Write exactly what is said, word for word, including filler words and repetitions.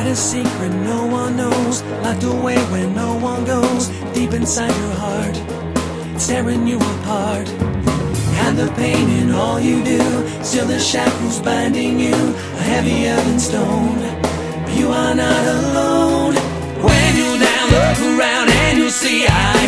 Got a secret no one knows, locked away where no one goes, deep inside your heart, it's tearing you apart. And the pain in all you do, still the shackles binding you are heavier than stone. But you are not alone. When you're down, look around and you'll see I